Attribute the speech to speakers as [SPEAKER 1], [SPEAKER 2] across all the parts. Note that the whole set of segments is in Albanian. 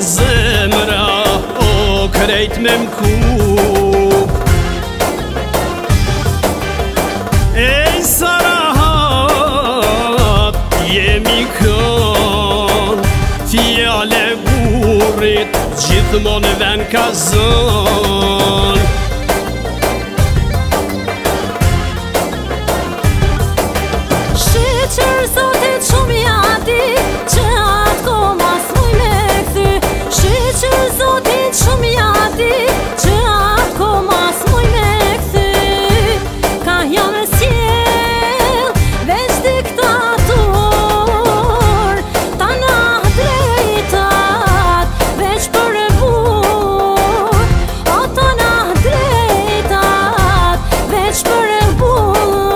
[SPEAKER 1] zemra o krejt me mkup Ej sa rahat jemi kën Fjale burrit gjithmon ven ka zën
[SPEAKER 2] Shqeqër zotit shumë jati që atë koma s'muj me këthy Shqeqër zotit shumë jati që atë koma s'muj me këthy Ka jam e s'jel veç diktator Ta na drejtat veç për e bur O ta na drejtat veç për e bur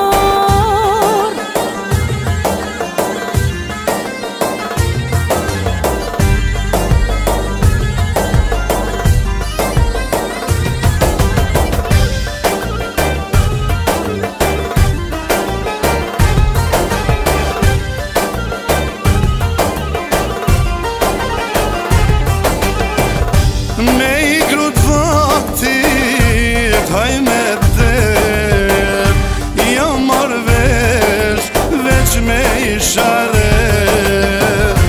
[SPEAKER 3] Me I krut vaktit, haj me der Jam marrë vesh, veç me I sharer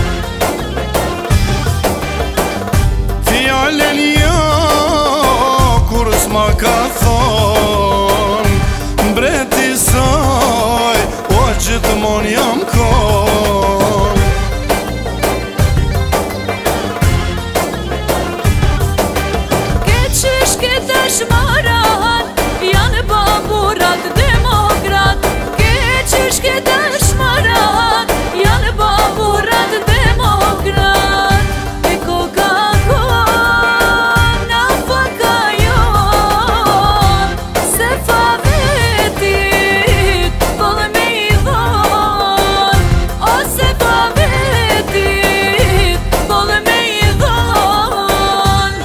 [SPEAKER 3] Fjallën jo, kur s'ma ka thon Mbreti saj, o gjithmon jam kon
[SPEAKER 2] Dëshmarat janë baburat demokrat Keqish ke dëshmarat janë baburat demokrat E koka na faka jon Se fa vetit vole me I dhon O se fa vetit vole me I dhon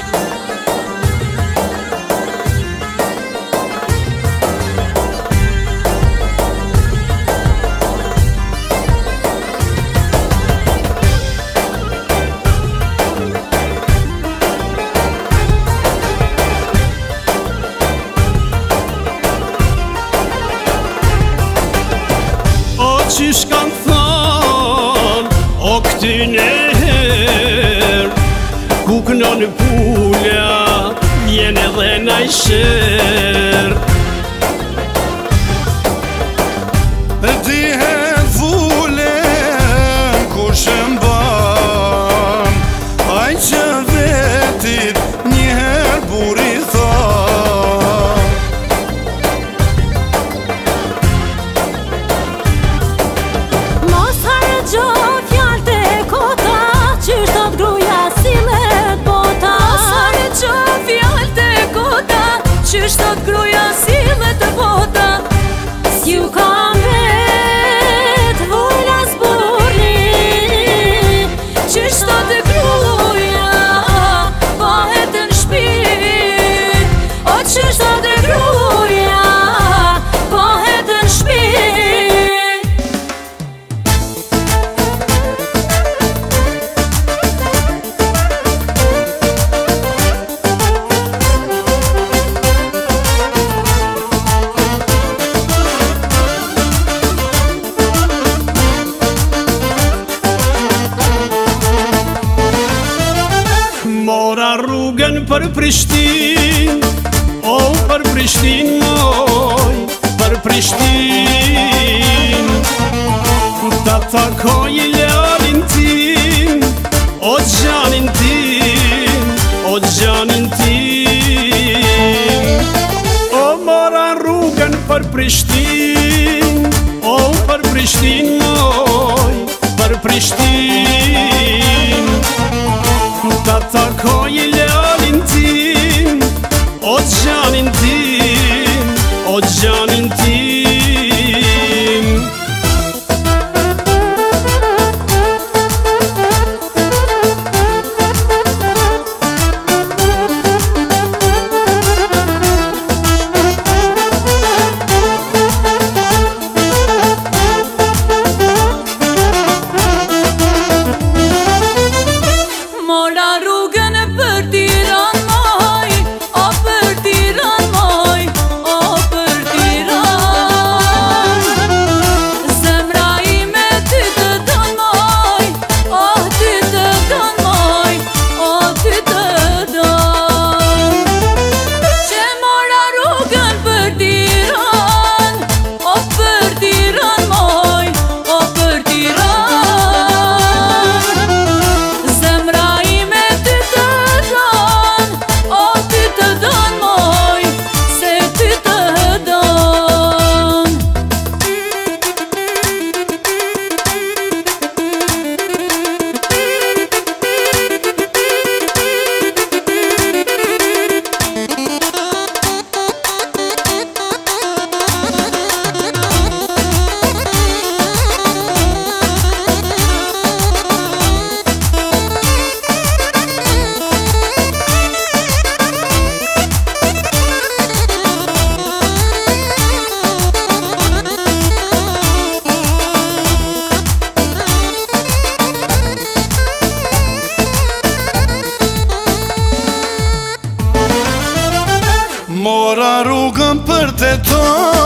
[SPEAKER 1] Qish kanë thon, o këtyne her Kuknon pula, vjen edhe na I sher
[SPEAKER 3] Dihet vullen kush e mban Aj që vetit njëher buri than
[SPEAKER 2] Mos hargjo fjall të kota Qysh të t'gruja sillet bota Mos hargjo fjall të kota Qysh të t'gruja sillet bota S'ju kam vet vulla zburni Qysh të t'gruja bahet në shpi O qysh të t'gruja bahet në shpi
[SPEAKER 1] Mora rrugën për Prishtin O për Prishtin moj Për Prishtin Ta takoj ljalin tim O gjanin tim O gjanin tim O mora rrugën për Prishtin O për Prishtin moj Për Prishtin Ta takoj ljalin tim O gjanin tim O gjanin tim
[SPEAKER 2] Mora rrugën
[SPEAKER 3] Ora rrugën për të tonë